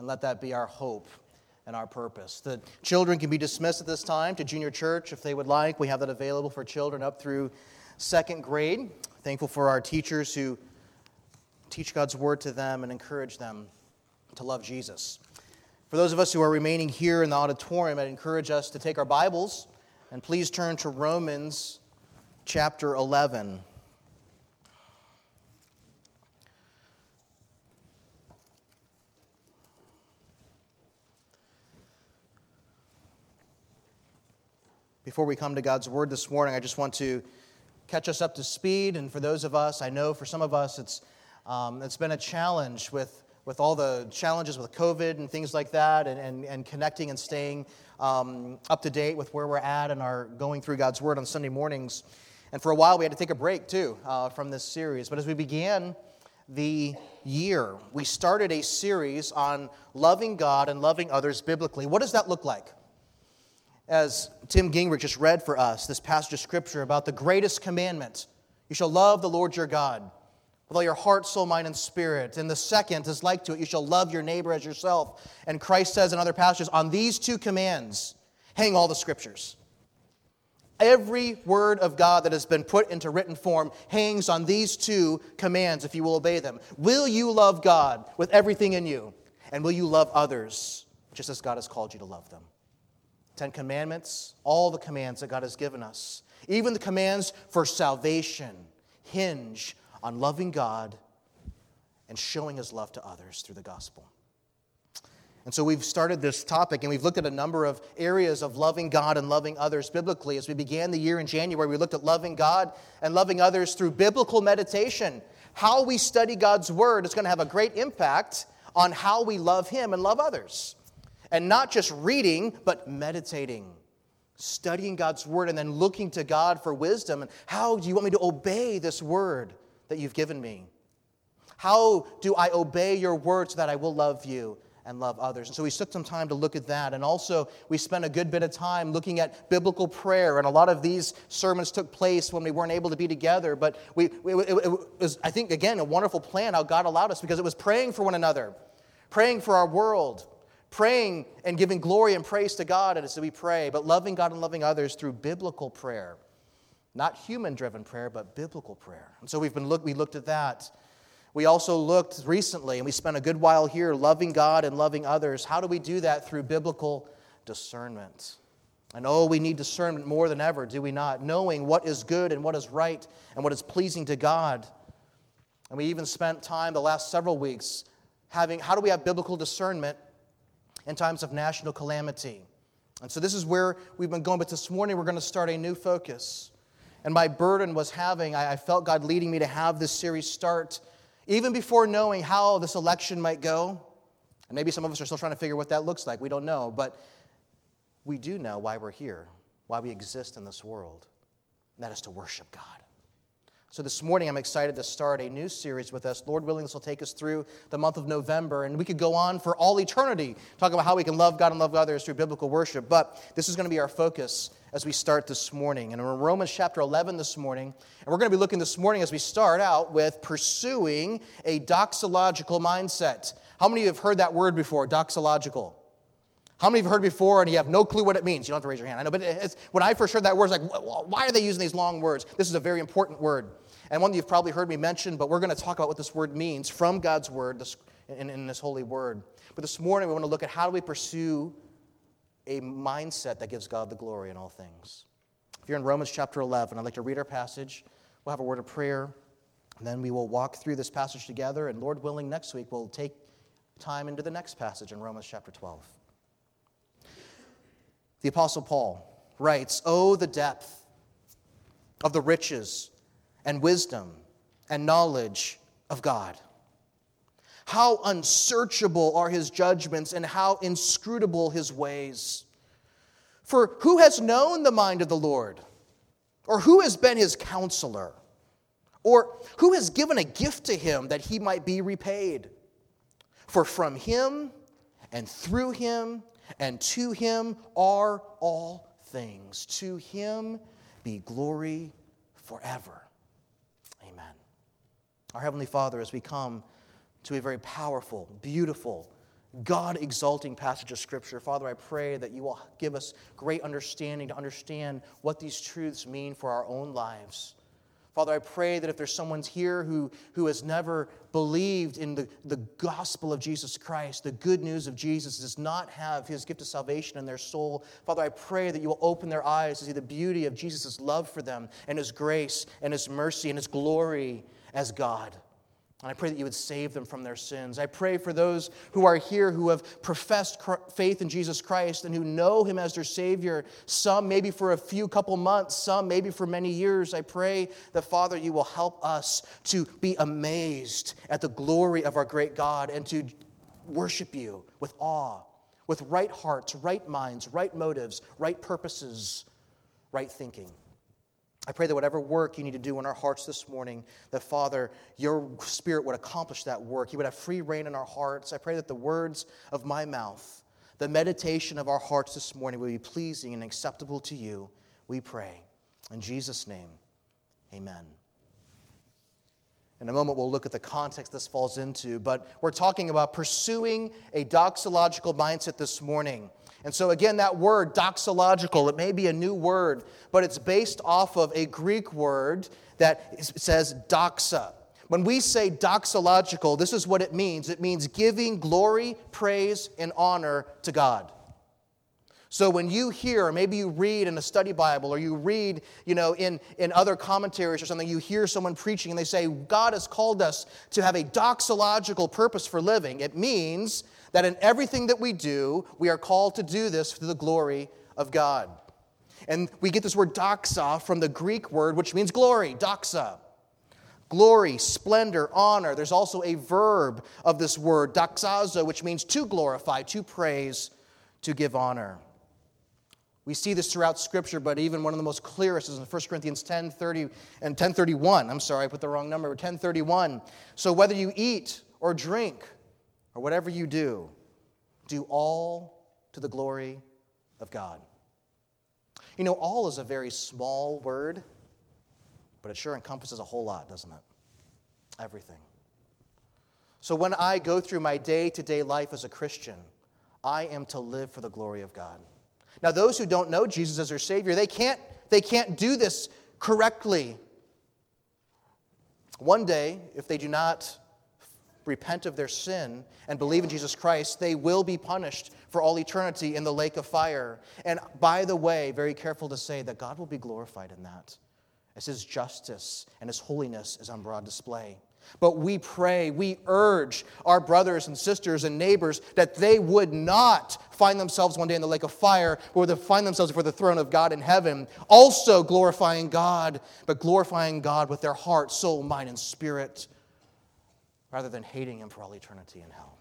and let that be our hope and our purpose. The children can be dismissed at this time to junior church if they would like. We have that available for children up through second grade. Thankful for our teachers who teach God's word to them and encourage them to love Jesus. For those of us who are remaining here in the auditorium, I'd encourage us to take our Bibles and please turn to Romans chapter 11. Before we come to God's word this morning, I just want to catch us up to speed. And for those of us, I know for some of us, it's been a challenge with all the challenges with COVID and things like that, and connecting and staying up to date with where we're at and our going through God's word on Sunday mornings. And for a while, we had to take a break too from this series. But as we began the year, we started a series on loving God and loving others biblically. What does that look like? As Tim Gingrich just read for us, this passage of Scripture about the greatest commandment, you shall love the Lord your God with all your heart, soul, mind, and spirit. And the second is like to it, you shall love your neighbor as yourself. And Christ says in other passages, on these two commands hang all the Scriptures. Every word of God that has been put into written form hangs on these two commands if you will obey them. Will you love God with everything in you? And will you love others just as God has called you to love them? 10 Commandments, all the commands that God has given us, even the commands for salvation, hinge on loving God and showing His love to others through the gospel. And so we've started this topic, and we've looked at a number of areas of loving God and loving others biblically. As we began the year in January, we looked at loving God and loving others through biblical meditation. How we study God's Word is going to have a great impact on how we love Him and love others. And not just reading, but meditating, studying God's Word, and then looking to God for wisdom. And how do you want me to obey this Word that you've given me? How do I obey your Word so that I will love you and love others? And so we took some time to look at that. And also, we spent a good bit of time looking at biblical prayer. And a lot of these sermons took place when we weren't able to be together. But it was, I think, again, a wonderful plan how God allowed us, because it was praying for one another, praying for our world, praying and giving glory and praise to God as we pray, but loving God and loving others through biblical prayer. Not human-driven prayer, but biblical prayer. And so we looked at that. We also looked recently, and we spent a good while here, loving God and loving others. How do we do that? Through biblical discernment. And we need discernment more than ever, do we not? Knowing what is good and what is right and what is pleasing to God. And we even spent time the last several weeks how do we have biblical discernment in times of national calamity? And so this is where we've been going, but this morning we're going to start a new focus. And my burden was I felt God leading me to have this series start even before knowing how this election might go. And maybe some of us are still trying to figure what that looks like. We don't know, but we do know why we're here, why we exist in this world. And that is to worship God. So this morning, I'm excited to start a new series with us. Lord willing, this will take us through the month of November, and we could go on for all eternity, talking about how we can love God and love others through biblical worship. But this is going to be our focus as we start this morning. And we're in Romans chapter 11 this morning, and we're going to be looking this morning as we start out with pursuing a doxological mindset. How many of you have heard that word before, doxological? How many of you have heard before and you have no clue what it means? You don't have to raise your hand. I know, but when I first heard that word, it's like, why are they using these long words? This is a very important word. And one that you've probably heard me mention, but we're going to talk about what this word means from God's word in this holy word. But this morning, we want to look at how do we pursue a mindset that gives God the glory in all things. If you're in Romans chapter 11, I'd like to read our passage. We'll have a word of prayer, and then we will walk through this passage together. And Lord willing, next week, we'll take time into the next passage in Romans chapter 12. The Apostle Paul writes, "Oh, the depth of the riches and wisdom and knowledge of God. How unsearchable are His judgments and how inscrutable His ways. For who has known the mind of the Lord? Or who has been His counselor? Or who has given a gift to Him that He might be repaid? For from Him and through Him and to Him are all things. To Him be glory forever. Our Heavenly Father, as we come to a very powerful, beautiful, God-exalting passage of Scripture. Father, I pray that you will give us great understanding to understand what these truths mean for our own lives. Father, I pray that if there's someone here who has never believed in the gospel of Jesus Christ, the good news of Jesus, does not have his gift of salvation in their soul, Father, I pray that you will open their eyes to see the beauty of Jesus' love for them and his grace and his mercy and his glory as God. And I pray that you would save them from their sins. I pray for those who are here who have professed faith in Jesus Christ and who know him as their Savior, some maybe for a couple months, some maybe for many years. I pray that, Father, you will help us to be amazed at the glory of our great God and to worship you with awe, with right hearts, right minds, right motives, right purposes, right thinking. I pray that whatever work you need to do in our hearts this morning, that, Father, your Spirit would accomplish that work. You would have free reign in our hearts. I pray that the words of my mouth, the meditation of our hearts this morning will be pleasing and acceptable to you, we pray. In Jesus' name, amen. In a moment, we'll look at the context this falls into, but we're talking about pursuing a doxological mindset this morning. And so again, that word, doxological, it may be a new word, but it's based off of a Greek word that says doxa. When we say doxological, this is what it means. It means giving glory, praise, and honor to God. So when you hear, or maybe you read in a study Bible, or you read, in other commentaries or something, you hear someone preaching and they say, God has called us to have a doxological purpose for living. It means that in everything that we do, we are called to do this for the glory of God. And we get this word doxa from the Greek word, which means glory, doxa. Glory, splendor, honor. There's also a verb of this word, doxazo, which means to glorify, to praise, to give honor. We see this throughout Scripture, but even one of the most clearest is in 1 Corinthians 10:30 and 10:31. I'm sorry, I put the wrong number, 10:31. So whether you eat or drink or whatever you do all to the glory of God. All is a very small word, but it sure encompasses a whole lot, doesn't it? Everything. So when I go through my day-to-day life as a Christian, I am to live for the glory of God. Now, those who don't know Jesus as their Savior, they can't do this correctly. One day, if they do not repent of their sin and believe in Jesus Christ, they will be punished for all eternity in the lake of fire. And by the way, very careful to say that God will be glorified in that, as his justice and his holiness is on broad display. But we pray, we urge our brothers and sisters and neighbors that they would not find themselves one day in the lake of fire, or they find themselves before the throne of God in heaven, also glorifying God, but glorifying God with their heart, soul, mind, and spirit, rather than hating him for all eternity in hell.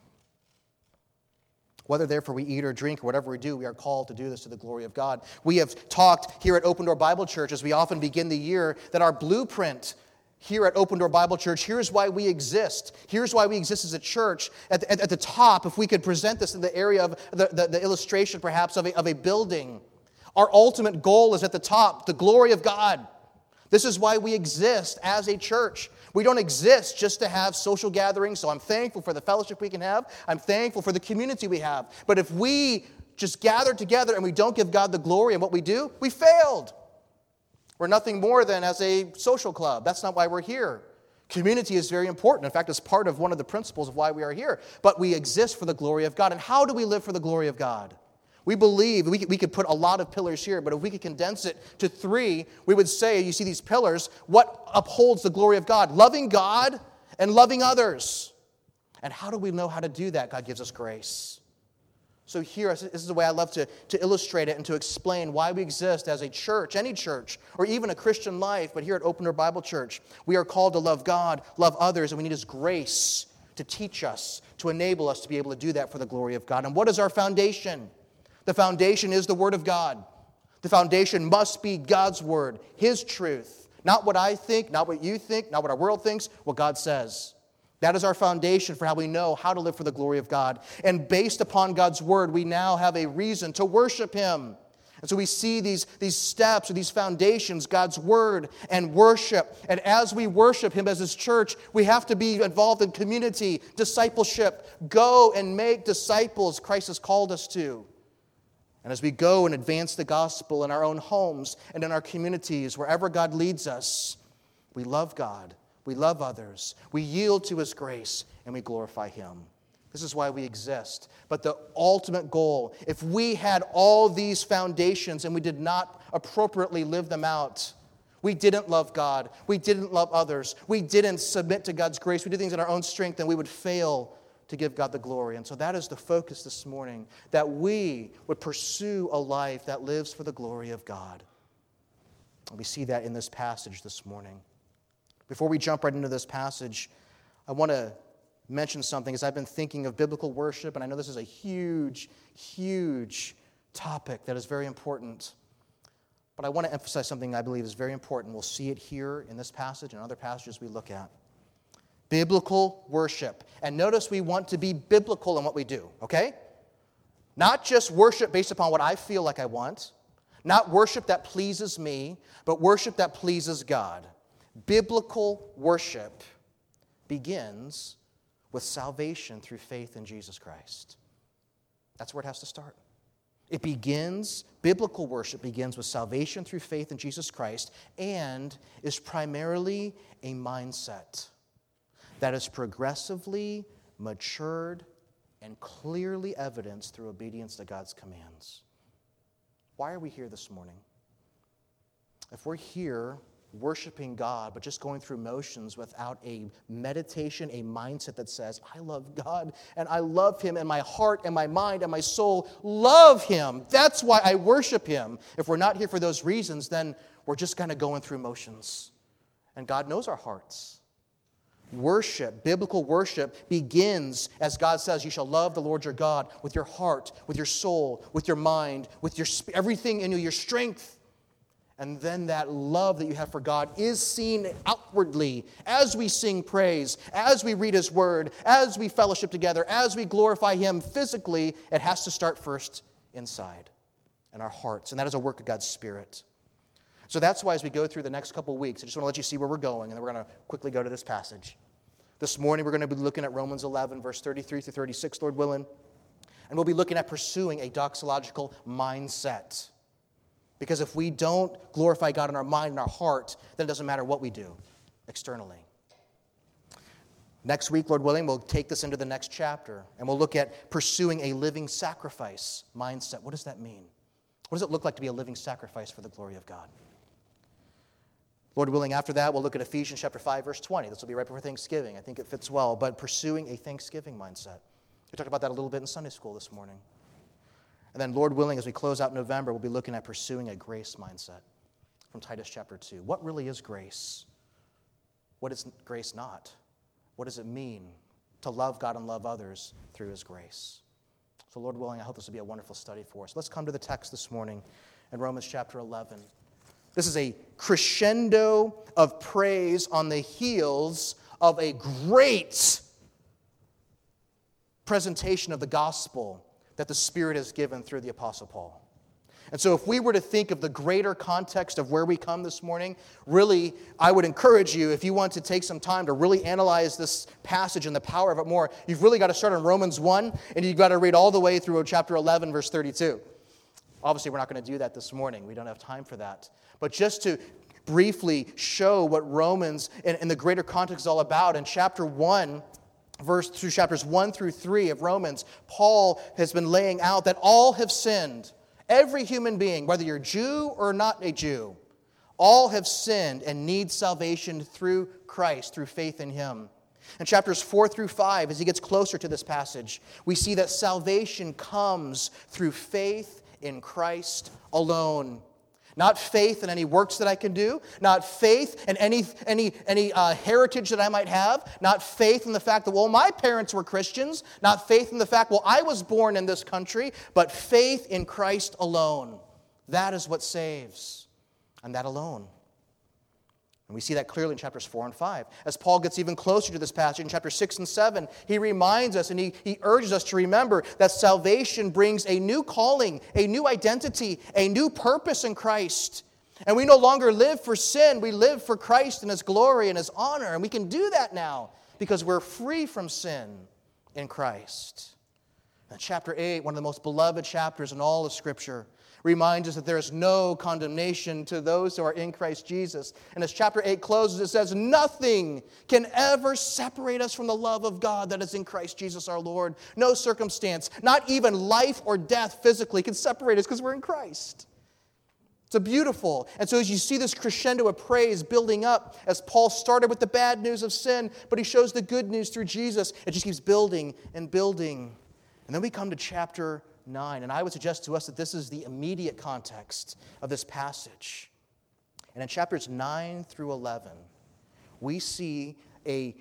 Whether therefore we eat or drink or whatever we do, we are called to do this to the glory of God. We have talked here at Open Door Bible Church, as we often begin the year, that our blueprint here at Open Door Bible Church, here's why we exist. Here's why we exist as a church. At the top, if we could present this in the area of the illustration perhaps of a building, our ultimate goal is at the top, the glory of God. This is why we exist as a church. We don't exist just to have social gatherings, so I'm thankful for the fellowship we can have. I'm thankful for the community we have. But if we just gather together and we don't give God the glory in what we do, we failed. We're nothing more than as a social club. That's not why we're here. Community is very important. In fact, it's part of one of the principles of why we are here. But we exist for the glory of God. And how do we live for the glory of God? We believe, we could put a lot of pillars here, but if we could condense it to 3, we would say, you see these pillars, what upholds the glory of God? Loving God and loving others. And how do we know how to do that? God gives us grace. So here, this is the way I love to illustrate it and to explain why we exist as a church, any church, or even a Christian life. But here at Open Door Bible Church, we are called to love God, love others, and we need His grace to teach us, to enable us to be able to do that for the glory of God. And what is our foundation? The foundation is the Word of God. The foundation must be God's Word, His truth. Not what I think, not what you think, not what our world thinks, what God says. That is our foundation for how we know how to live for the glory of God. And based upon God's Word, we now have a reason to worship Him. And so we see these steps or these foundations, God's Word and worship. And as we worship Him as His church, we have to be involved in community, discipleship. Go and make disciples Christ has called us to. And as we go and advance the gospel in our own homes and in our communities, wherever God leads us, we love God, we love others, we yield to His grace, and we glorify Him. This is why we exist. But the ultimate goal, if we had all these foundations and we did not appropriately live them out, we didn't love God, we didn't love others, we didn't submit to God's grace, we did things in our own strength, and we would fail to give God the glory. And so that is the focus this morning, that we would pursue a life that lives for the glory of God. And we see that in this passage this morning. Before we jump right into this passage, I want to mention something as I've been thinking of biblical worship, and I know this is a huge, huge topic that is very important. But I want to emphasize something I believe is very important. We'll see it here in this passage and other passages we look at. Biblical worship. And notice we want to be biblical in what we do, okay? Not just worship based upon what I feel like I want, not worship that pleases me, but worship that pleases God. Biblical worship begins with salvation through faith in Jesus Christ. That's where it has to start. Biblical worship begins with salvation through faith in Jesus Christ and is primarily a mindset that is progressively matured and clearly evidenced through obedience to God's commands. Why are we here this morning? If we're here worshiping God, but just going through motions without a meditation, a mindset that says, I love God, and I love Him, and my heart and my mind and my soul love Him. That's why I worship Him. If we're not here for those reasons, then we're just kind of going through motions. And God knows our hearts. Worship, biblical worship, begins, as God says, you shall love the Lord your God with your heart, with your soul, with your mind, with your everything in you, your strength. And then that love that you have for God is seen outwardly as we sing praise, as we read His Word, as we fellowship together, as we glorify Him physically. It has to start first inside in our hearts, and that is a work of God's Spirit. So that's why as we go through the next couple weeks, I just want to let you see where we're going, and then we're going to quickly go to this passage. This morning we're going to be looking at Romans 11, verse 33 through 36, Lord willing, and we'll be looking at pursuing a doxological mindset. Because if we don't glorify God in our mind and our heart, then it doesn't matter what we do externally. Next week, Lord willing, we'll take this into the next chapter, and we'll look at pursuing a living sacrifice mindset. What does that mean? What does it look like to be a living sacrifice for the glory of God? Lord willing, after that, we'll look at Ephesians chapter 5, verse 20. This will be right before Thanksgiving. I think it fits well, but pursuing a Thanksgiving mindset. We talked about that a little bit in Sunday school this morning. And then, Lord willing, as we close out November, we'll be looking at pursuing a grace mindset from Titus chapter 2. What really is grace? What is grace not? What does it mean to love God and love others through His grace? So, Lord willing, I hope this will be a wonderful study for us. Let's come to the text this morning in Romans chapter 11. This is a crescendo of praise on the heels of a great presentation of the gospel that the Spirit has given through the Apostle Paul. And so if we were to think of the greater context of where we come this morning, really, I would encourage you, if you want to take some time to really analyze this passage and the power of it more, you've really got to start in Romans 1, and you've got to read all the way through chapter 11, verse 32. Obviously, we're not going to do that this morning. We don't have time for that. But just to briefly show what Romans and the greater context is all about, in chapter 1, through chapters 1 through 3 of Romans, Paul has been laying out that all have sinned. Every human being, whether you're Jew or not a Jew, all have sinned and need salvation through Christ, through faith in Him. In chapters 4 through 5, as he gets closer to this passage, we see that salvation comes through faith in Christ alone. Not faith in any works that I can do, not faith in any heritage that I might have, not faith in the fact that, well, my parents were Christians, not faith in the fact, well, I was born in this country, but faith in Christ alone. That is what saves, and that alone. And we see that clearly in chapters 4 and 5. As Paul gets even closer to this passage in chapters 6 and 7, he reminds us and he urges us to remember that salvation brings a new calling, a new identity, a new purpose in Christ. And we no longer live for sin. We live for Christ and His glory and His honor. And we can do that now because we're free from sin in Christ. And chapter 8, one of the most beloved chapters in all of Scripture, reminds us that there is no condemnation to those who are in Christ Jesus. And as chapter 8 closes, it says, nothing can ever separate us from the love of God that is in Christ Jesus our Lord. No circumstance, not even life or death physically, can separate us because we're in Christ. It's beautiful. And so as you see this crescendo of praise building up, as Paul started with the bad news of sin, but he shows the good news through Jesus, it just keeps building and building. And then we come to chapter 9, and I would suggest to us that this is the immediate context of this passage. And in chapters 9 through 11, we see a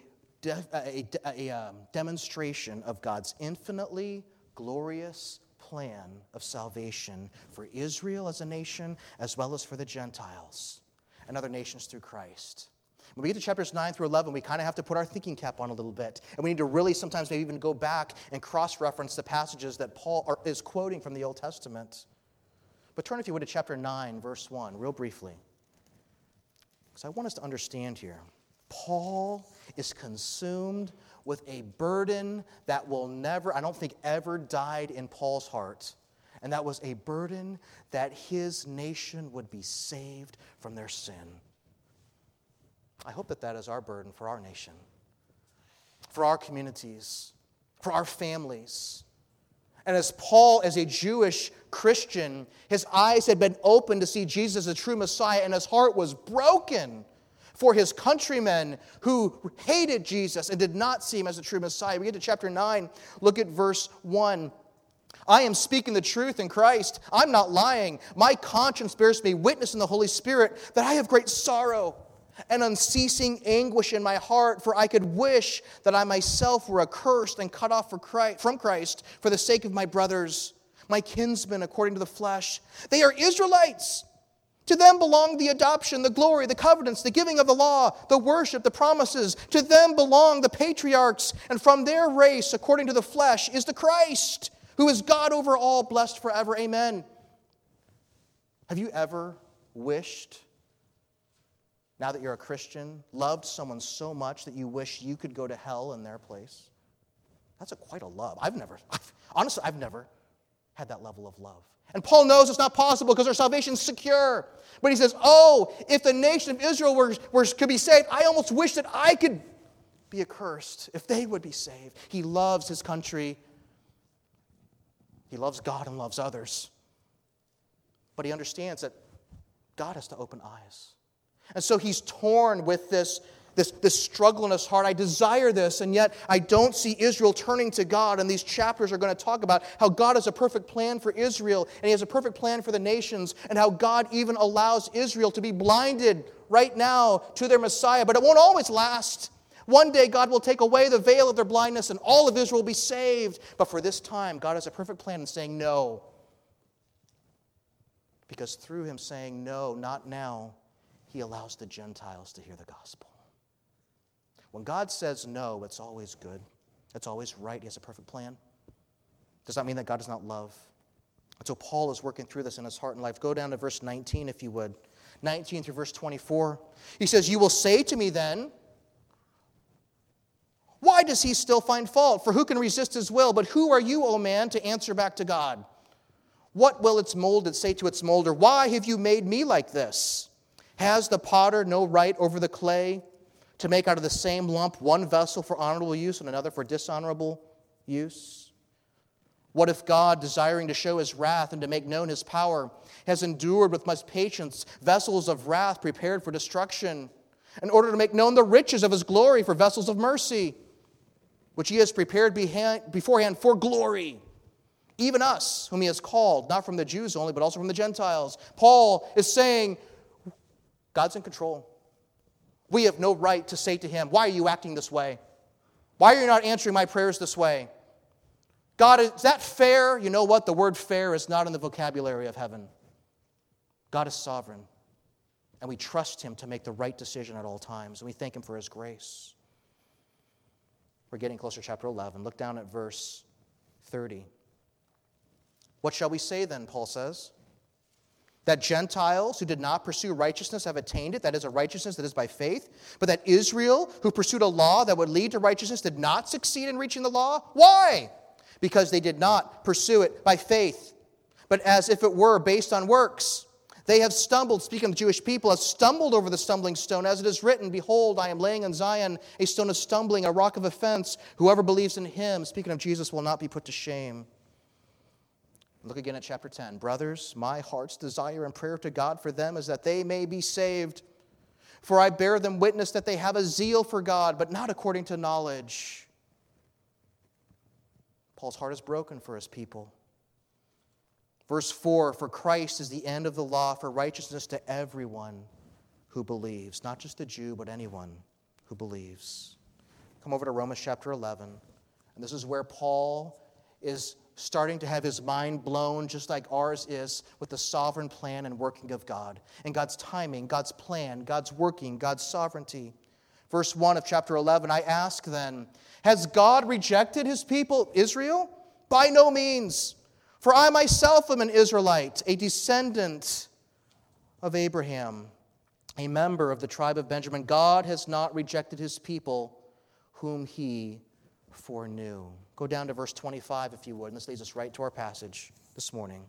demonstration of God's infinitely glorious plan of salvation for Israel as a nation, as well as for the Gentiles and other nations through Christ. When we get to chapters 9 through 11, we kind of have to put our thinking cap on a little bit. And we need to really sometimes maybe even go back and cross-reference the passages that Paul is quoting from the Old Testament. But turn, if you would, to chapter 9, verse 1, real briefly. Because I want us to understand here. Paul is consumed with a burden that will never, I don't think, ever died in Paul's heart. And that was a burden that his nation would be saved from their sin. I hope that that is our burden for our nation, for our communities, for our families. And as Paul, as a Jewish Christian, his eyes had been opened to see Jesus as a true Messiah, and his heart was broken for his countrymen who hated Jesus and did not see Him as a true Messiah. We get to chapter 9, look at verse 1. I am speaking the truth in Christ. I'm not lying. My conscience bears me witness in the Holy Spirit that I have great sorrow and unceasing anguish in my heart, for I could wish that I myself were accursed and cut off from Christ for the sake of my brothers, my kinsmen according to the flesh. They are Israelites. To them belong the adoption, the glory, the covenants, the giving of the law, the worship, the promises. To them belong the patriarchs, and from their race, according to the flesh, is the Christ, who is God over all, blessed forever. Amen. Have you ever wished, now that you're a Christian, loved someone so much that you wish you could go to hell in their place? That's quite a love. I've never had that level of love. And Paul knows it's not possible because our salvation is secure. But he says, if the nation of Israel could be saved, I almost wish that I could be accursed if they would be saved. He loves his country. He loves God and loves others. But he understands that God has to open eyes. And so he's torn with this struggle in his heart. I desire this, and yet I don't see Israel turning to God. And these chapters are going to talk about how God has a perfect plan for Israel, and He has a perfect plan for the nations, and how God even allows Israel to be blinded right now to their Messiah. But it won't always last. One day God will take away the veil of their blindness, and all of Israel will be saved. But for this time, God has a perfect plan in saying no. Because through Him saying no, not now, He allows the Gentiles to hear the gospel. When God says no, it's always good. It's always right. He has a perfect plan. Does that mean that God does not love? And so Paul is working through this in his heart and life. Go down to verse 19, if you would. 19 through verse 24. He says, you will say to me then, why does he still find fault? For who can resist his will? But who are you, O man, to answer back to God? What will its molded say to its molder? Why have you made me like this? Has the potter no right over the clay to make out of the same lump one vessel for honorable use and another for dishonorable use? What if God, desiring to show His wrath and to make known His power, has endured with much patience vessels of wrath prepared for destruction, in order to make known the riches of His glory for vessels of mercy, which He has prepared beforehand for glory? Even us, whom He has called, not from the Jews only, but also from the Gentiles. Paul is saying, God's in control. We have no right to say to Him, why are you acting this way? Why are you not answering my prayers this way? God, is that fair? You know what? The word fair is not in the vocabulary of heaven. God is sovereign. And we trust him to make the right decision at all times. And we thank him for his grace. We're getting closer to chapter 11. Look down at verse 30. What shall we say then, Paul says? That Gentiles who did not pursue righteousness have attained it, that is a righteousness that is by faith, but that Israel, who pursued a law that would lead to righteousness, did not succeed in reaching the law? Why? Because they did not pursue it by faith, but as if it were based on works. They have stumbled, speaking of the Jewish people, have stumbled over the stumbling stone, as it is written, Behold, I am laying in Zion a stone of stumbling, a rock of offense. Whoever believes in him, speaking of Jesus, will not be put to shame. Look again at chapter 10. Brothers, my heart's desire and prayer to God for them is that they may be saved. For I bear them witness that they have a zeal for God, but not according to knowledge. Paul's heart is broken for his people. Verse 4, for Christ is the end of the law for righteousness to everyone who believes. Not just the Jew, but anyone who believes. Come over to Romans chapter 11. And this is where Paul is starting to have his mind blown, just like ours is, with the sovereign plan and working of God. And God's timing, God's plan, God's working, God's sovereignty. Verse 1 of chapter 11, I ask then, has God rejected his people, Israel? By no means. For I myself am an Israelite, a descendant of Abraham, a member of the tribe of Benjamin. God has not rejected his people, whom he foreknew. Go down to verse 25, if you would, and this leads us right to our passage this morning.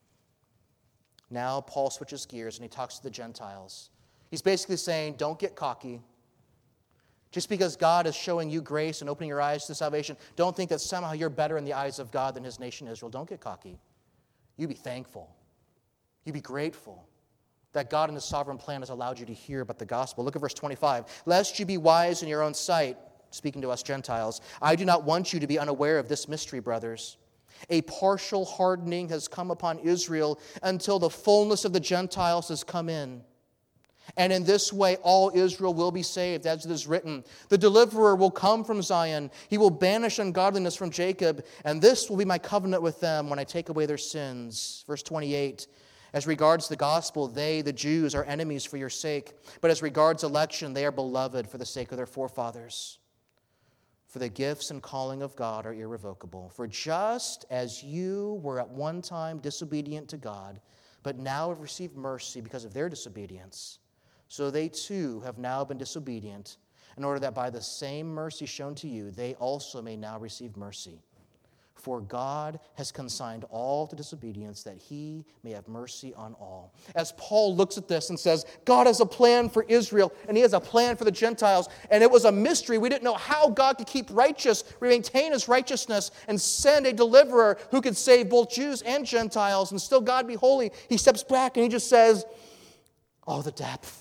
Now Paul switches gears and he talks to the Gentiles. He's basically saying, don't get cocky. Just because God is showing you grace and opening your eyes to salvation, don't think that somehow you're better in the eyes of God than his nation Israel. Don't get cocky. You be thankful. You be grateful that God in his sovereign plan has allowed you to hear about the gospel. Look at verse 25. Lest you be wise in your own sight, speaking to us Gentiles, I do not want you to be unaware of this mystery, brothers. A partial hardening has come upon Israel until the fullness of the Gentiles has come in. And in this way, all Israel will be saved, as it is written. The deliverer will come from Zion. He will banish ungodliness from Jacob. And this will be my covenant with them when I take away their sins. Verse 28. As regards the gospel, they, the Jews, are enemies for your sake. But as regards election, they are beloved for the sake of their forefathers. For the gifts and calling of God are irrevocable. For just as you were at one time disobedient to God, but now have received mercy because of their disobedience, so they too have now been disobedient, in order that by the same mercy shown to you, they also may now receive mercy. For God has consigned all to disobedience, that he may have mercy on all. As Paul looks at this and says, God has a plan for Israel, and he has a plan for the Gentiles, and it was a mystery. We didn't know how God could keep righteous, maintain his righteousness, and send a deliverer who could save both Jews and Gentiles, and still God be holy. He steps back and he just says, oh, the depth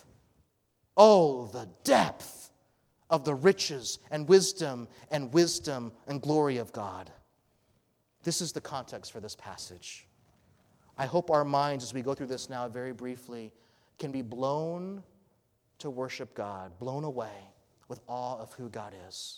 of the riches and wisdom and glory of God. This is the context for this passage. I hope our minds, as we go through this now very briefly, can be blown to worship God, blown away with awe of who God is.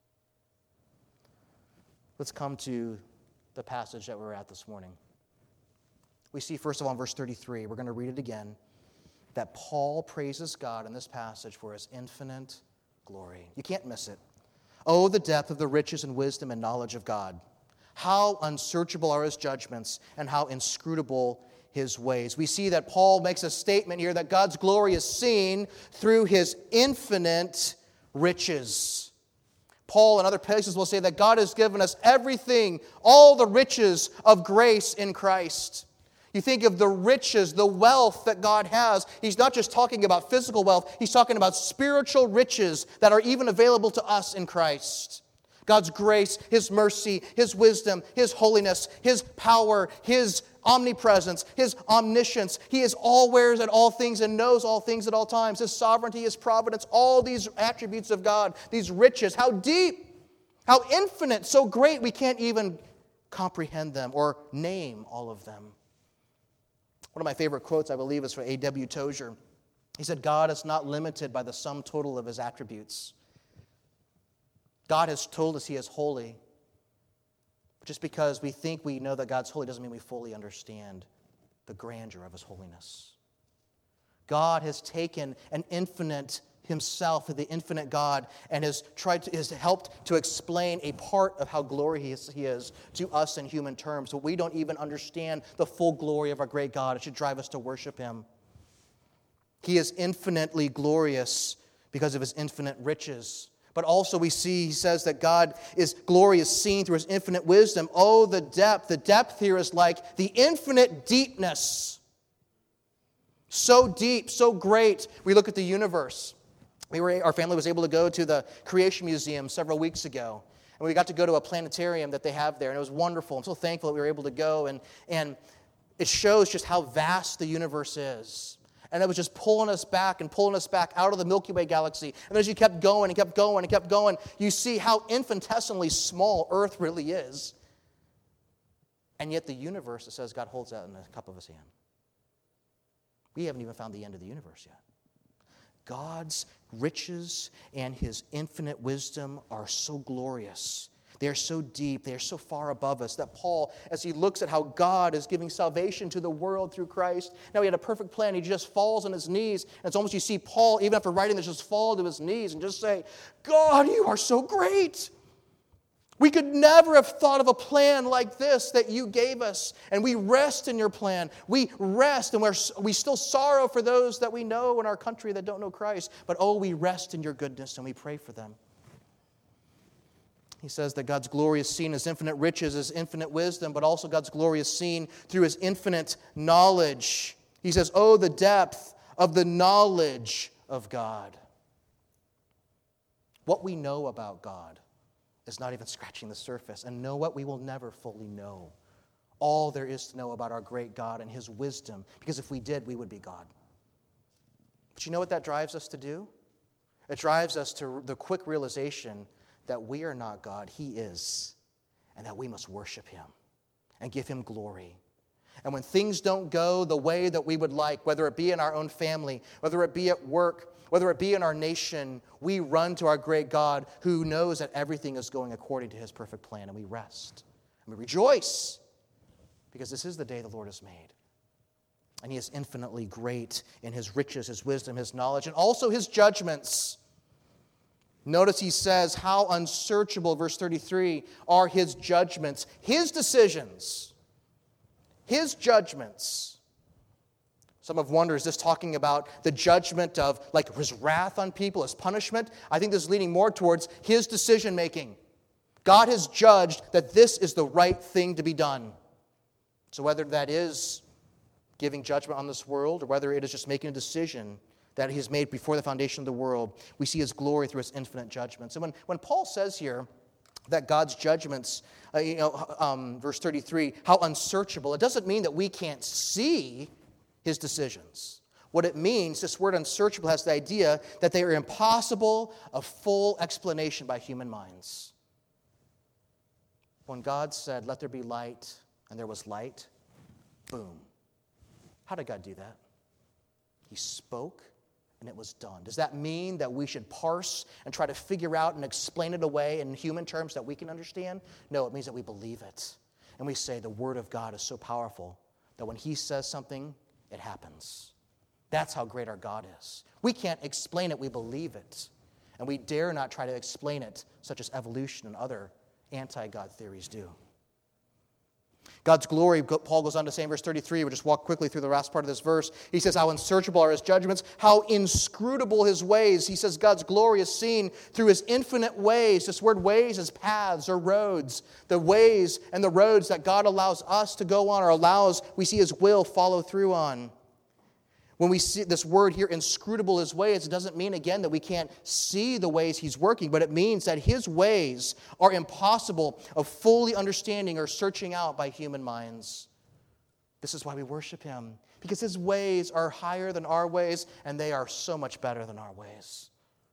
Let's come to the passage that we're at this morning. We see, first of all, in verse 33, we're going to read it again, that Paul praises God in this passage for his infinite glory. You can't miss it. Oh, the depth of the riches and wisdom and knowledge of God. How unsearchable are his judgments and how inscrutable his ways. We see that Paul makes a statement here that God's glory is seen through his infinite riches. Paul and other places will say that God has given us everything, all the riches of grace in Christ. You think of the riches, the wealth that God has. He's not just talking about physical wealth. He's talking about spiritual riches that are even available to us in Christ. God's grace, his mercy, his wisdom, his holiness, his power, his omnipresence, his omniscience. He is all-wares at all things and knows all things at all times. His sovereignty, his providence, all these attributes of God, these riches, how deep, how infinite, so great we can't even comprehend them or name all of them. One of my favorite quotes, I believe, is from A.W. Tozer. He said, God is not limited by the sum total of his attributes. God has told us he is holy. Just because we think we know that God's holy doesn't mean we fully understand the grandeur of his holiness. God has taken an infinite himself, the infinite God, and has helped to explain a part of how glorious he is to us in human terms. But we don't even understand the full glory of our great God. It should drive us to worship him. He is infinitely glorious because of his infinite riches. But also we see, he says that God's glory is seen through his infinite wisdom. Oh, the depth. The depth here is like the infinite deepness. So deep, so great. We look at the universe. Our family was able to go to the Creation Museum several weeks ago. And we got to go to a planetarium that they have there. And it was wonderful. I'm so thankful that we were able to go. And it shows just how vast the universe is. And it was just pulling us back out of the Milky Way galaxy. And as you kept going and kept going and kept going, you see how infinitesimally small Earth really is. And yet the universe, it says God holds that in the cup of his hand. We haven't even found the end of the universe yet. God's riches and his infinite wisdom are so glorious. They are so deep, they are so far above us that Paul, as he looks at how God is giving salvation to the world through Christ, now he had a perfect plan. He just falls on his knees. And it's almost you see Paul, even after writing this, just fall to his knees and just say, God, you are so great. We could never have thought of a plan like this that you gave us. And we rest in your plan. We rest, and we still sorrow for those that we know in our country that don't know Christ. But oh, we rest in your goodness, and we pray for them. He says that God's glory is seen as infinite riches, as infinite wisdom, but also God's glory is seen through his infinite knowledge. He says, oh, the depth of the knowledge of God. What we know about God is not even scratching the surface. And know what? We will never fully know all there is to know about our great God and his wisdom, because if we did, we would be God. But you know what that drives us to do? It drives us to the quick realization that we are not God, he is, and that we must worship him and give him glory. And when things don't go the way that we would like, whether it be in our own family, whether it be at work, whether it be in our nation, we run to our great God who knows that everything is going according to his perfect plan, and we rest. And we rejoice, because this is the day the Lord has made. And he is infinitely great in his riches, his wisdom, his knowledge, and also his judgments. Notice he says how unsearchable, verse 33, are his judgments, his decisions, his judgments. Some have wondered, is this talking about the judgment of like his wrath on people, his punishment? I think this is leaning more towards his decision making. God has judged that this is the right thing to be done. So whether that is giving judgment on this world or whether it is just making a decision that he has made before the foundation of the world, we see his glory through his infinite judgments. And when Paul says here that God's judgments, verse 33, how unsearchable, it doesn't mean that we can't see his decisions. What it means, this word unsearchable has the idea that they are impossible of full explanation by human minds. When God said, let there be light, and there was light, boom. How did God do that? He spoke, and it was done. Does that mean that we should parse and try to figure out and explain it away in human terms that we can understand? No, it means that we believe it. And we say the Word of God is so powerful that when he says something, it happens. That's how great our God is. We can't explain it, we believe it. And we dare not try to explain it, such as evolution and other anti-God theories do. God's glory, Paul goes on to say in verse 33, we'll just walk quickly through the last part of this verse. He says how unsearchable are his judgments, how inscrutable his ways. He says God's glory is seen through his infinite ways. This word ways is paths or roads. The ways and the roads that God allows us to go on, or we see his will follow through on. When we see this word here, inscrutable his ways, it doesn't mean, again, that we can't see the ways he's working, but it means that his ways are impossible of fully understanding or searching out by human minds. This is why we worship him, because his ways are higher than our ways, and they are so much better than our ways.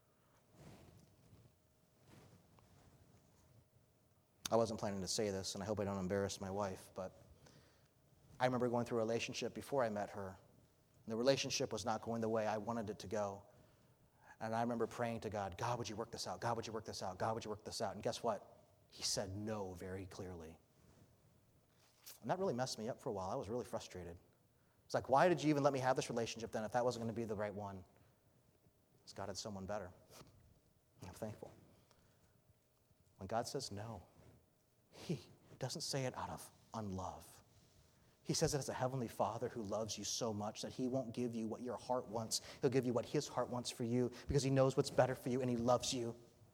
I wasn't planning to say this, and I hope I don't embarrass my wife, but I remember going through a relationship before I met her. The relationship was not going the way I wanted it to go. And I remember praying to God, God, would you work this out? God, would you work this out? God, would you work this out? And guess what? He said no very clearly. And that really messed me up for a while. I was really frustrated. It's like, why did you even let me have this relationship then if that wasn't going to be the right one? Because God had someone better. I'm thankful. When God says no, He doesn't say it out of unlove. He says it as a heavenly Father who loves you so much that He won't give you what your heart wants. He'll give you what His heart wants for you because He knows what's better for you and He loves you.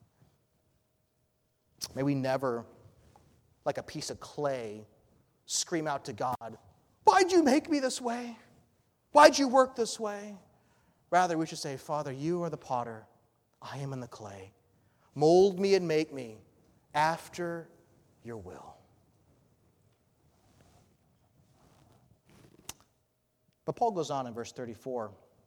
May we never, like a piece of clay, scream out to God, "Why'd you make me this way? Why'd you work this way?" Rather, we should say, "Father, you are the potter. I am in the clay. Mold me and make me after your will." But Paul goes on in verse 34,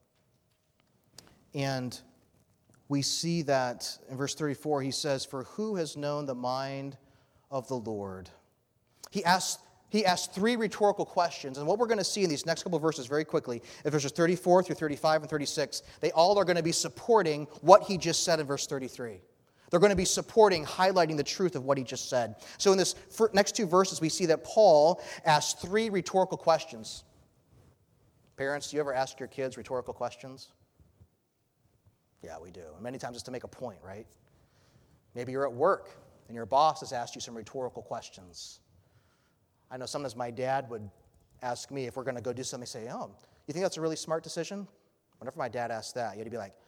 and we see that in verse 34 he says, "For who has known the mind of the Lord?" He asks three rhetorical questions, and what we're going to see in these next couple of verses very quickly, in verses 34 through 35 and 36, they all are going to be supporting what he just said in verse 33. They're going to be supporting, highlighting the truth of what he just said. So in this next two verses, we see that Paul asks three rhetorical questions. Parents, do you ever ask your kids rhetorical questions? Yeah, we do. And many times it's to make a point, right? Maybe you're at work and your boss has asked you some rhetorical questions. I know sometimes my dad would ask me if we're going to go do something, say, "Oh, you think that's a really smart decision?" Whenever my dad asked that, you had to be like,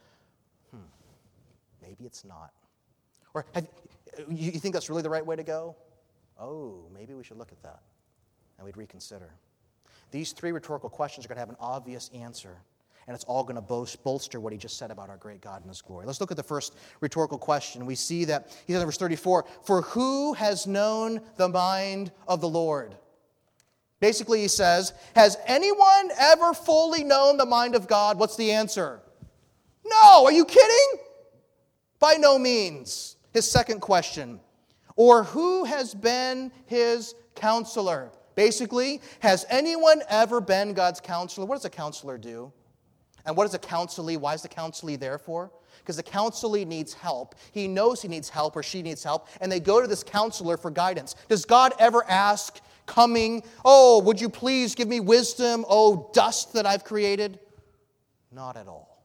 maybe it's not. Or, you think that's really the right way to go? Oh, maybe we should look at that. And we'd reconsider. These three rhetorical questions are going to have an obvious answer, and it's all going to bolster what he just said about our great God and His glory. Let's look at the first rhetorical question. We see that, he says in verse 34, "For who has known the mind of the Lord?" Basically, he says, has anyone ever fully known the mind of God? What's the answer? No, are you kidding? By no means. His second question, or who has been His counselor? Basically, has anyone ever been God's counselor? What does a counselor do? And what is a counselee? Why is the counselee there for? Because the counselee needs help. He knows he needs help or she needs help, and they go to this counselor for guidance. Does God ever ask, coming, "Oh, would you please give me wisdom, oh dust that I've created"? Not at all.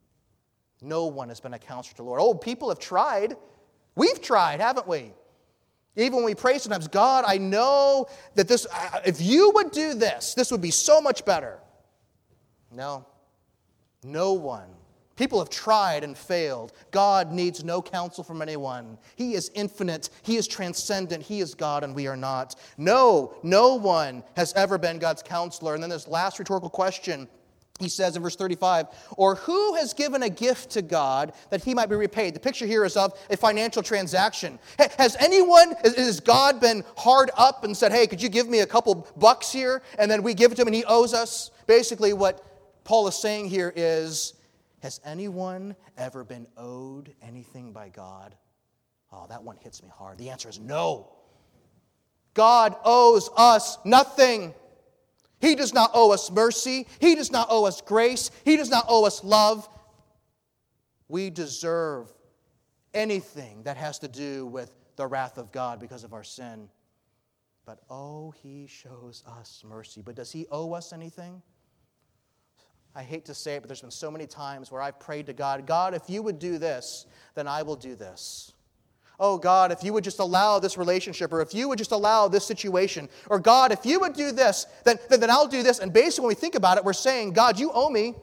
No one has been a counselor to the Lord. Oh, people have tried. We've tried, haven't we? Even when we pray sometimes, "God, I know that this, if you would do this, this would be so much better." No. No one. People have tried and failed. God needs no counsel from anyone. He is infinite. He is transcendent. He is God and we are not. No one has ever been God's counselor. And then this last rhetorical question, he says in verse 35, or who has given a gift to God that he might be repaid? The picture here is of a financial transaction. Has God been hard up and said, "Hey, could you give me a couple bucks here?" And then we give it to him and he owes us? Basically what Paul is saying here is, has anyone ever been owed anything by God? Oh, that one hits me hard. The answer is no. God owes us nothing. He does not owe us mercy. He does not owe us grace. He does not owe us love. We deserve anything that has to do with the wrath of God because of our sin. But oh, He shows us mercy. But does He owe us anything? I hate to say it, but there's been so many times where I've prayed to God, "God, if you would do this, then I will do this. Oh, God, if you would just allow this relationship, or if you would just allow this situation, or God, if you would do this, then I'll do this." And basically, when we think about it, we're saying, "God, you owe me.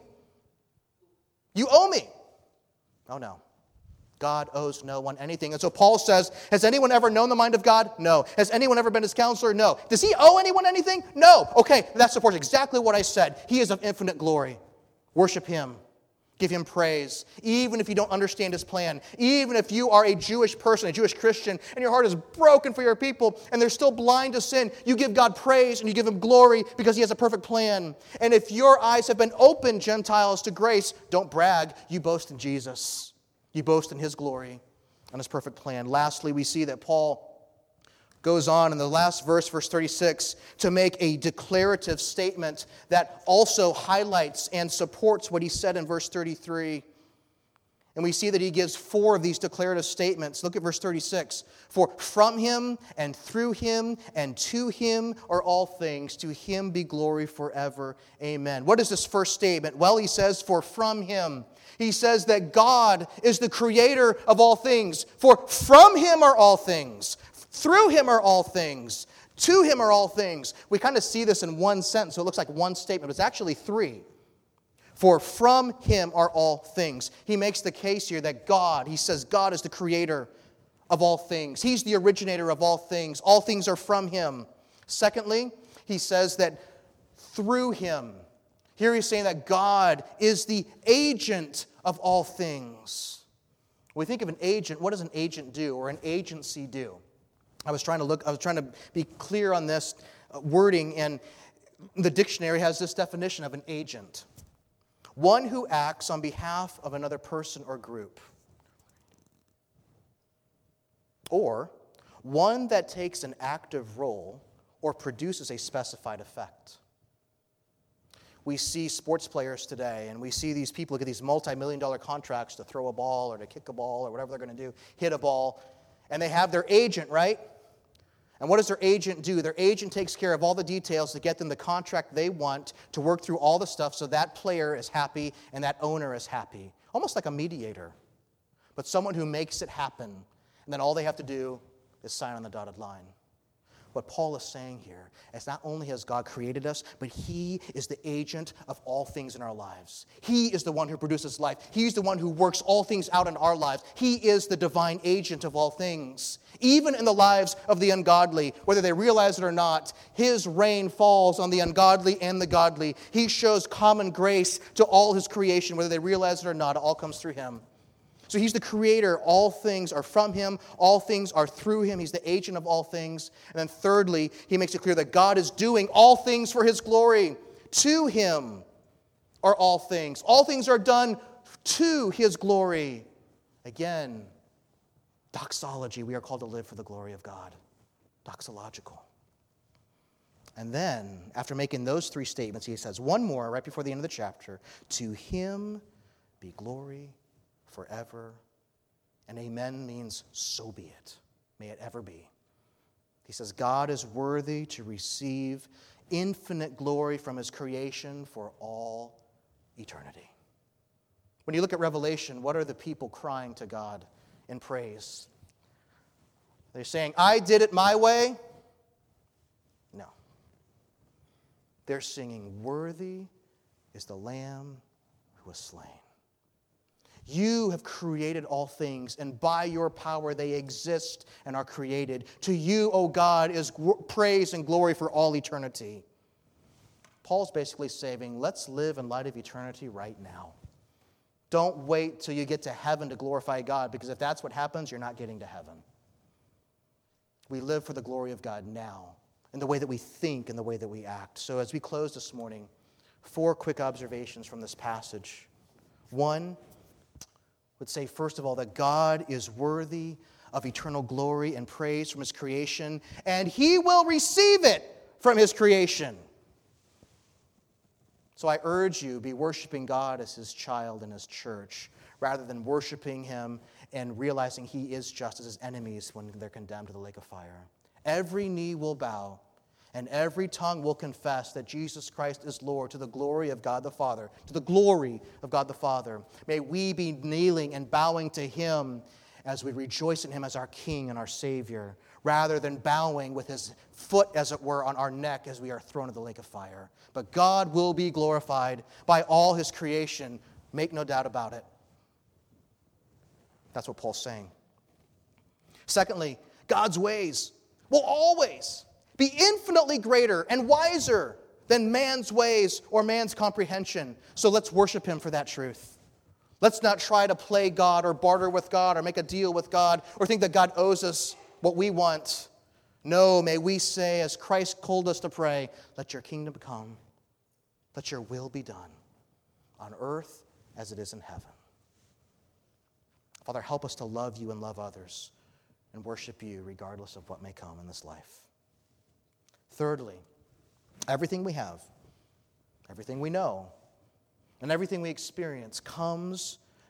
You owe me." Oh, no. God owes no one anything. And so Paul says, has anyone ever known the mind of God? No. Has anyone ever been His counselor? No. Does He owe anyone anything? No. Okay, that supports exactly what I said. He is of infinite glory. Worship Him. Give Him praise. Even if you don't understand His plan. Even if you are a Jewish person, a Jewish Christian, and your heart is broken for your people, and they're still blind to sin, you give God praise and you give Him glory because He has a perfect plan. And if your eyes have been opened, Gentiles, to grace, don't brag. You boast in Jesus. You boast in His glory and His perfect plan. Lastly, we see that Paul goes on in the last verse, verse 36, to make a declarative statement that also highlights and supports what he said in verse 33. And we see that he gives 4 of these declarative statements. Look at verse 36. For from him and through him and to him are all things. To him be glory forever. Amen. What is this first statement? Well, he says, for from him. He says that God is the creator of all things. For from him are all things. Through him are all things. To him are all things. We kind of see this in one sentence, so it looks like one statement, but it's actually 3. For from him are all things. He makes the case here that God, he says God is the creator of all things. He's the originator of all things. All things are from him. Secondly, he says that through him. Here he's saying that God is the agent of all things. When we think of an agent, what does an agent do or an agency do? I was trying to be clear on this wording, and the dictionary has this definition of an agent. One who acts on behalf of another person or group. Or one that takes an active role or produces a specified effect. We see sports players today, and we see these people get these multi-million-dollar contracts to throw a ball or to kick a ball or whatever they're going to do, hit a ball, and they have their agent, right? And what does their agent do? Their agent takes care of all the details to get them the contract they want, to work through all the stuff so that player is happy and that owner is happy. Almost like a mediator, but someone who makes it happen. And then all they have to do is sign on the dotted line. What Paul is saying here is not only has God created us, but he is the agent of all things in our lives. He is the one who produces life. He's the one who works all things out in our lives. He is the divine agent of all things. Even in the lives of the ungodly, whether they realize it or not, his rain falls on the ungodly and the godly. He shows common grace to all his creation, whether they realize it or not. It all comes through him. So he's the creator. All things are from him. All things are through him. He's the agent of all things. And then thirdly, he makes it clear that God is doing all things for his glory. To him are all things. All things are done to his glory. Again, doxology. We are called to live for the glory of God. Doxological. And then, after making those 3 statements, he says one more right before the end of the chapter. To him be glory forever. And amen means so be it. May it ever be. He says God is worthy to receive infinite glory from his creation for all eternity. When you look at Revelation, what are the people crying to God in praise? They're saying, I did it my way? No. They're singing, worthy is the Lamb who was slain. You have created all things, and by your power they exist and are created. To you, O God, is praise and glory for all eternity. Paul's basically saying, let's live in light of eternity right now. Don't wait till you get to heaven to glorify God, because if that's what happens, you're not getting to heaven. We live for the glory of God now, in the way that we think and the way that we act. So as we close this morning, 4 quick observations from this passage. 1, would say, first of all, that God is worthy of eternal glory and praise from his creation, and he will receive it from his creation. So I urge you, be worshiping God as his child in his church, rather than worshiping him and realizing he is just as his enemies when they're condemned to the lake of fire. Every knee will bow, and every tongue will confess that Jesus Christ is Lord, to the glory of God the Father. To the glory of God the Father. May we be kneeling and bowing to him as we rejoice in him as our King and our Savior, rather than bowing with his foot, as it were, on our neck as we are thrown into the lake of fire. But God will be glorified by all his creation. Make no doubt about it. That's what Paul's saying. Secondly, God's ways will always be infinitely greater and wiser than man's ways or man's comprehension. So let's worship him for that truth. Let's not try to play God or barter with God or make a deal with God or think that God owes us what we want. No, may we say, as Christ called us to pray, let your kingdom come, let your will be done on earth as it is in heaven. Father, help us to love you and love others and worship you regardless of what may come in this life. Thirdly, everything we have, everything we know, and everything we experience comes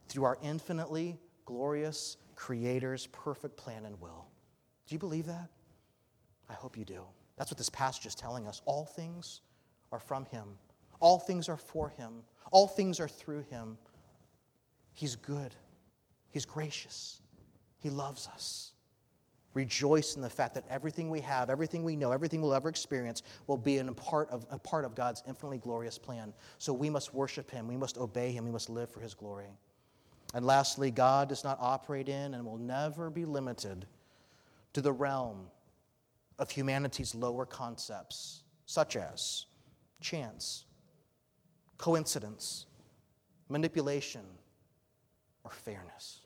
through our infinitely glorious Creator's perfect plan and will. Do you believe that? I hope you do. That's what this passage is telling us. All things are from Him. All things are for Him. All things are through Him. He's good. He's gracious. He loves us. Rejoice in the fact that everything we have, everything we know, everything we'll ever experience will be a part of God's infinitely glorious plan. So we must worship Him. We must obey Him. We must live for His glory. And lastly, God does not operate in and will never be limited to the realm of humanity's lower concepts, such as chance, coincidence, manipulation, or fairness.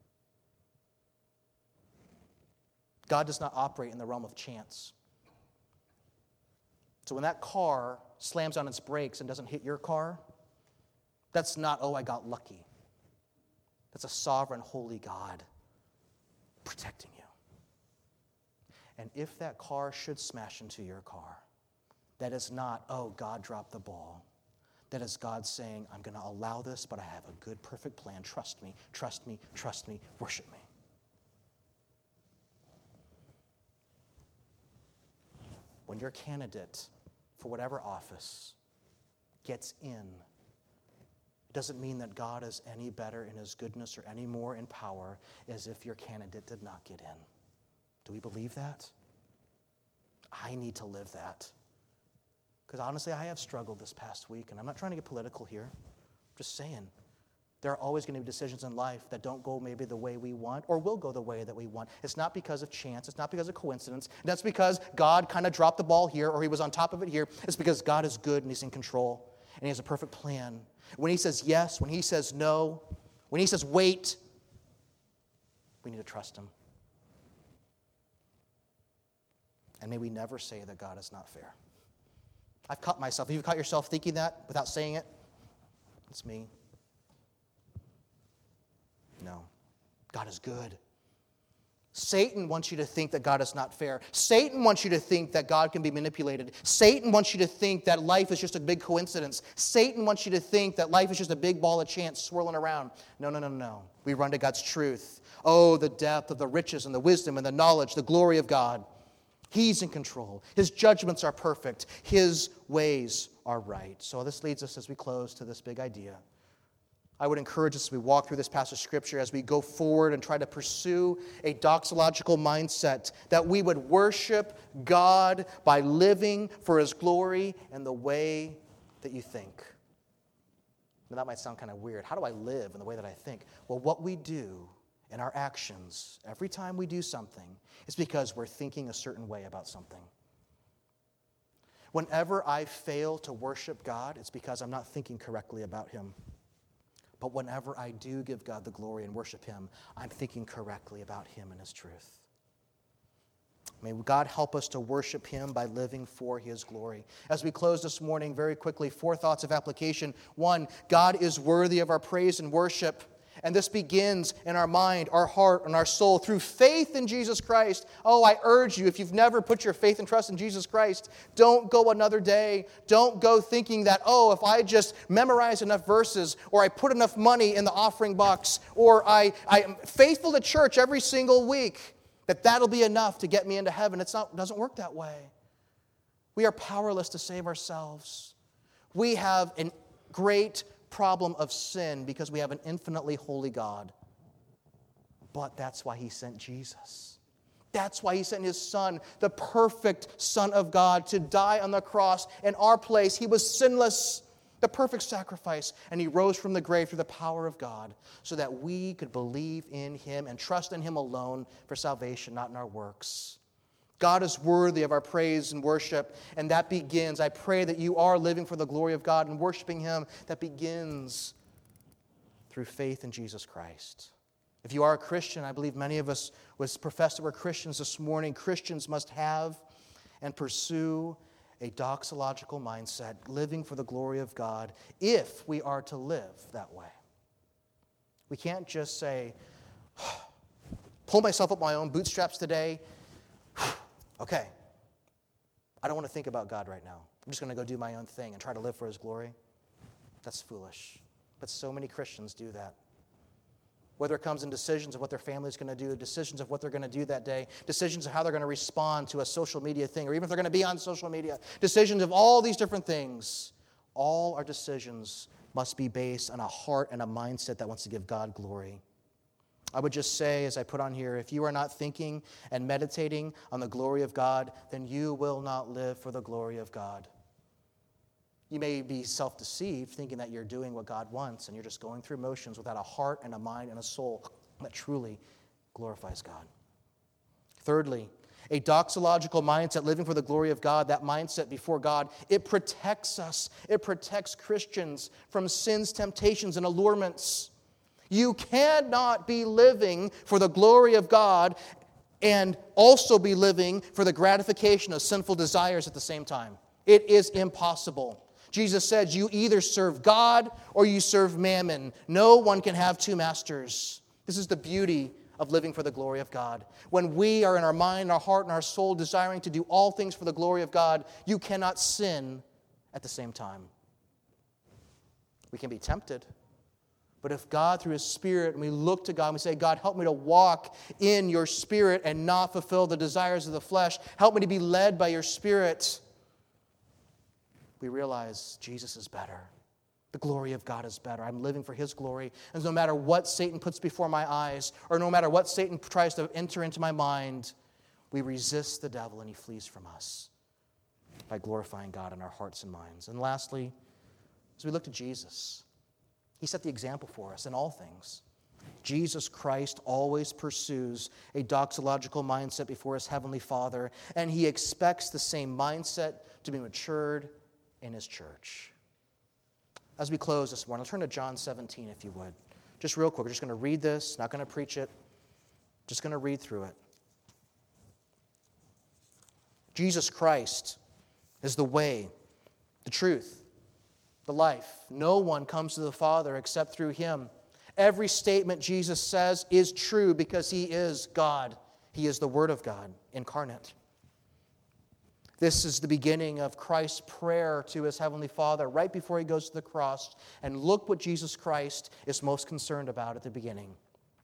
God does not operate in the realm of chance. So when that car slams on its brakes and doesn't hit your car, that's not, oh, I got lucky. That's a sovereign, holy God protecting you. And if that car should smash into your car, that is not, oh, God dropped the ball. That is God saying, I'm going to allow this, but I have a good, perfect plan. Trust me, trust me, trust me, worship me. When your candidate for whatever office gets in, it doesn't mean that God is any better in His goodness or any more in power as if your candidate did not get in. Do we believe that? I need to live that. Because honestly, I have struggled this past week, and I'm not trying to get political here. I'm just saying, there are always going to be decisions in life that don't go maybe the way we want or will go the way that we want. It's not because of chance. It's not because of coincidence. That's because God kind of dropped the ball here or He was on top of it here. It's because God is good and He's in control and He has a perfect plan. When He says yes, when He says no, when He says wait, we need to trust Him. And may we never say that God is not fair. I've caught myself. Have you caught yourself thinking that without saying it? It's me. No. God is good. Satan wants you to think that God is not fair. Satan wants you to think that God can be manipulated. Satan wants you to think that life is just a big coincidence. Satan wants you to think that life is just a big ball of chance swirling around. No. We run to God's truth. Oh, the depth of the riches and the wisdom and the knowledge, the glory of God. He's in control. His judgments are perfect. His ways are right. So this leads us as we close to this big idea. I would encourage us as we walk through this passage of Scripture, as we go forward and try to pursue a doxological mindset, that we would worship God by living for His glory and the way that you think. Now, that might sound kind of weird. How do I live in the way that I think? Well, what we do in our actions, every time we do something, is because we're thinking a certain way about something. Whenever I fail to worship God, it's because I'm not thinking correctly about Him. But whenever I do give God the glory and worship Him, I'm thinking correctly about Him and His truth. May God help us to worship Him by living for His glory. As we close this morning, very quickly, 4 thoughts of application. 1, God is worthy of our praise and worship. And this begins in our mind, our heart, and our soul through faith in Jesus Christ. Oh, I urge you, if you've never put your faith and trust in Jesus Christ, don't go another day. Don't go thinking that, oh, if I just memorize enough verses, or I put enough money in the offering box, or I am faithful to church every single week, that that'll be enough to get me into heaven. It doesn't work that way. We are powerless to save ourselves. We have a great problem of sin because we have an infinitely holy God. But that's why He sent Jesus. That's why He sent His Son, the perfect Son of God, to die on the cross in our place. He was sinless, the perfect sacrifice, and He rose from the grave through the power of God so that we could believe in Him and trust in Him alone for salvation, not in our works. God is worthy of our praise and worship, and that begins, I pray that you are living for the glory of God and worshiping Him. That begins through faith in Jesus Christ. If you are a Christian, I believe many of us would profess that we're Christians this morning. Christians must have and pursue a doxological mindset, living for the glory of God, if we are to live that way. We can't just say, pull myself up my own bootstraps today. Okay, I don't want to think about God right now. I'm just going to go do my own thing and try to live for His glory. That's foolish. But so many Christians do that. whether it comes in decisions of what their family's going to do, decisions of what they're going to do that day, decisions of how they're going to respond to a social media thing, or even if they're going to be on social media, decisions of all these different things. All our decisions must be based on a heart and a mindset that wants to give God glory. I would just say, as I put on here, if you are not thinking and meditating on the glory of God, then you will not live for the glory of God. You may be self-deceived, thinking that you're doing what God wants, and you're just going through motions without a heart and a mind and a soul that truly glorifies God. Thirdly, a doxological mindset, living for the glory of God, that mindset before God, it protects us. It protects Christians from sin's temptations and allurements. You cannot be living for the glory of God and also be living for the gratification of sinful desires at the same time. It is impossible. Jesus said, you either serve God or you serve mammon. No one can have two masters. This is the beauty of living for the glory of God. When we are in our mind, our heart, and our soul desiring to do all things for the glory of God, you cannot sin at the same time. We can be tempted. But if God, through His Spirit, and we look to God and we say, God, help me to walk in your Spirit and not fulfill the desires of the flesh. Help me to be led by your Spirit. We realize Jesus is better. The glory of God is better. I'm living for His glory. And no matter what Satan puts before my eyes, or no matter what Satan tries to enter into my mind, we resist the devil and he flees from us by glorifying God in our hearts and minds. And lastly, as we look to Jesus, He set the example for us in all things. Jesus Christ always pursues a doxological mindset before His Heavenly Father, and He expects the same mindset to be matured in His church. As we close this morning, I'll turn to John 17, if you would. Just real quick, we're just going to read this, not going to preach it, just going to read through it. Jesus Christ is the way, the truth, the life. No one comes to the Father except through Him. Every statement Jesus says is true because He is God. He is the Word of God incarnate. This is the beginning of Christ's prayer to His Heavenly Father right before He goes to the cross. And look what Jesus Christ is most concerned about at the beginning.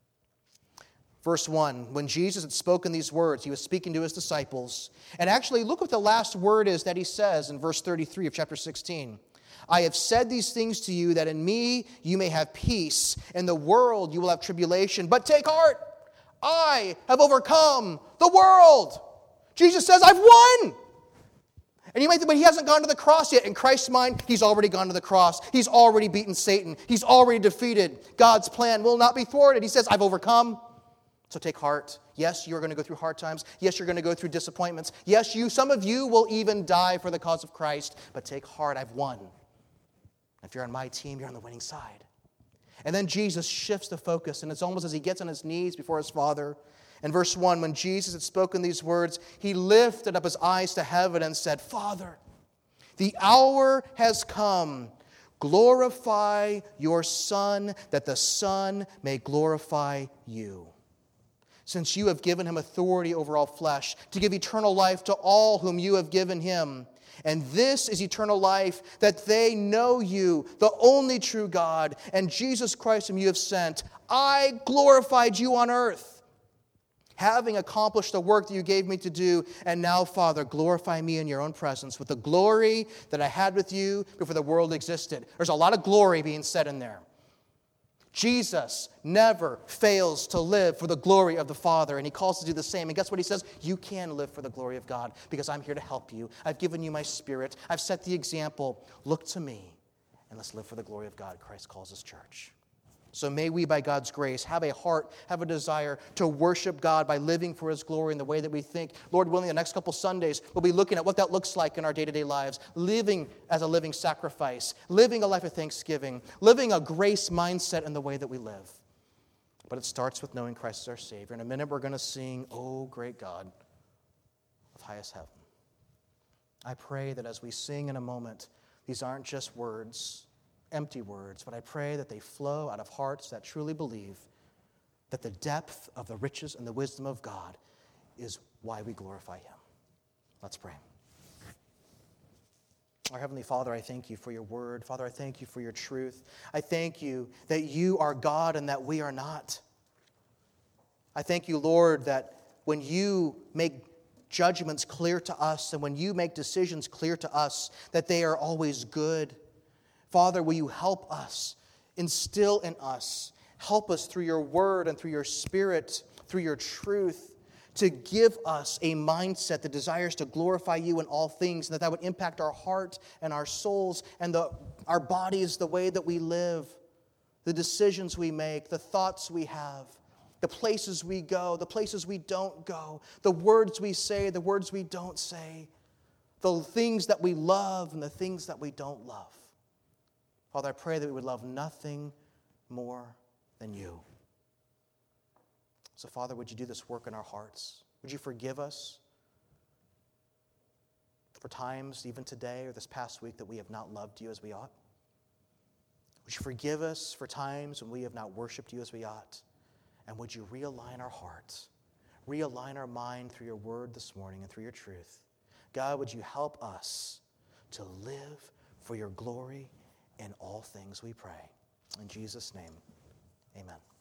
Verse 1, when Jesus had spoken these words, He was speaking to His disciples. And actually, look what the last word is that He says in verse 33 of chapter 16. I have said these things to you that in me you may have peace. In the world you will have tribulation. But take heart, I have overcome the world. Jesus says, I've won. And you might think, but He hasn't gone to the cross yet. In Christ's mind, He's already gone to the cross. He's already beaten Satan. He's already defeated. God's plan will not be thwarted. He says, I've overcome. So take heart. Yes, you're going to go through hard times. Yes, you're going to go through disappointments. Yes, some of you will even die for the cause of Christ. But take heart, I've won. If you're on my team, you're on the winning side. And then Jesus shifts the focus, and it's almost as He gets on His knees before His Father. In verse 1, when Jesus had spoken these words, He lifted up His eyes to heaven and said, Father, the hour has come. Glorify your Son, that the Son may glorify you. Since you have given Him authority over all flesh, to give eternal life to all whom you have given Him. And this is eternal life, that they know you, the only true God, and Jesus Christ whom you have sent. I glorified you on earth, having accomplished the work that you gave me to do. And now, Father, glorify me in your own presence with the glory that I had with you before the world existed. There's a lot of glory being said in there. Jesus never fails to live for the glory of the Father, and He calls us to do the same. And guess what He says? You can live for the glory of God because I'm here to help you. I've given you my Spirit. I've set the example. Look to me, and let's live for the glory of God. Christ calls His church. So may we, by God's grace, have a heart, have a desire to worship God by living for His glory in the way that we think. Lord willing, the next couple Sundays, we'll be looking at what that looks like in our day-to-day lives, living as a living sacrifice, living a life of thanksgiving, living a grace mindset in the way that we live. But it starts with knowing Christ as our Savior. In a minute, we're going to sing, O Great God of Highest Heaven. I pray that as we sing in a moment, these aren't just words, empty words, but I pray that they flow out of hearts that truly believe that the depth of the riches and the wisdom of God is why we glorify Him. Let's pray. Our Heavenly Father, I thank you for your word. Father, I thank you for your truth. I thank you that you are God and that we are not. I thank you, Lord, that when you make judgments clear to us and when you make decisions clear to us, that they are always good. Father, will you help us, instill in us, help us through your word and through your Spirit, through your truth, to give us a mindset that desires to glorify you in all things, and that would impact our heart and our souls and our bodies, the way that we live, the decisions we make, the thoughts we have, the places we go, the places we don't go, the words we say, the words we don't say, the things that we love and the things that we don't love. Father, I pray that we would love nothing more than you. So, Father, would you do this work in our hearts? Would you forgive us for times, even today or this past week, that we have not loved you as we ought? Would you forgive us for times when we have not worshiped you as we ought? And would you realign our hearts, realign our mind through your word this morning and through your truth? God, would you help us to live for your glory in all things, we pray. In Jesus' name, amen.